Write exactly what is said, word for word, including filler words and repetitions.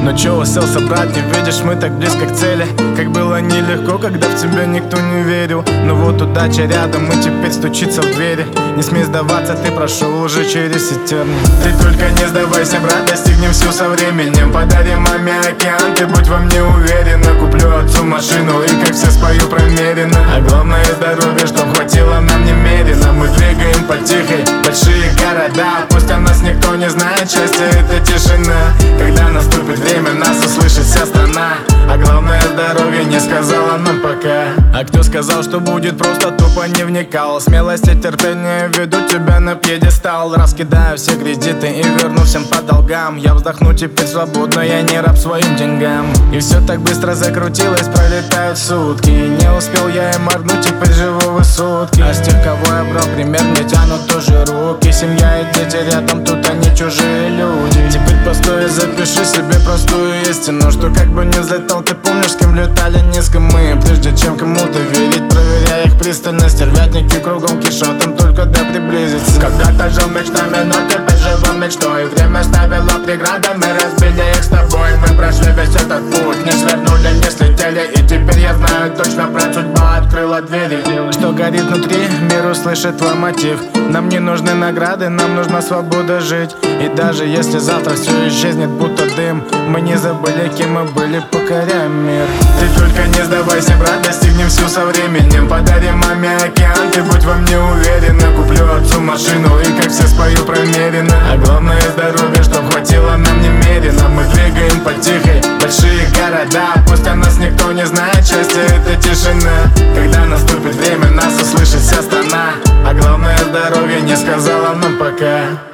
Но чё уселся, брат, не видишь, мы так близко к цели. Как было нелегко, когда в тебя никто не верил. Но вот удача рядом и теперь стучится в двери. Не смей сдаваться, ты прошел уже через все тернии. Ты только не сдавайся, брат, достигнем все со временем. Подари маме океан, ты будь во мне уверена. Куплю отцу машину и как все спою промеренно. А главное здоровье, чтоб хватило нам немерено. Мы двигаем по тихой, большие города. Пусть о нас никто не знает, счастье это тишина. Когда наступит время, нас услышит вся страна. А главное здоровье не сказала нам пока. А кто сказал, что будет просто, тупо не вникал. Смелость и терпение ведут тебя на пьедестал. Раскидаю все кредиты и верну всем по долгам. Я вздохну теперь свободно, я не раб своим деньгам. И все так быстро закрутилось, пролетают сутки. Не успел я и моргнуть, теперь живу в высотке. А с тех, кого я брал пример, мне тянут тоже руки. Семья и дети рядом, тут они чужие люди. Теперь постой и запиши себе простую истину, что как бы не взлетал, ты помнишь, с кем летали низко мы. Прежде чем кому-то верить, проверяя их пристально. Стервятники кругом кишат, им только да приблизиться. Когда-то жил мечтами, но теперь живу мечтой. Время ставило преграды, мы разбили их с тобой. Мы прошли весь этот путь, не свернули, не слетели. И теперь я знаю точно, брат, судьба открыла двери. Что горит внутри, мир услышит твой мотив. Нам не нужны награды, нам нужна свобода жить. И даже если завтра все исчезнет, будто дым, мы не забыли, кем мы были, покоряем мир. Ты только не сдавайся, брат, достигнем все со временем. Подари маме океан, ты будь во мне уверена. Куплю отцу машину и как все спою промеренно. А главное здоровье, чтоб хватило нам немерено. Мы двигаем по тихой, большие города. Пусть о нас никто не знает, счастье это тишина. Когда наступит время, нас услышит вся страна. А главное здоровье не сказала нам пока.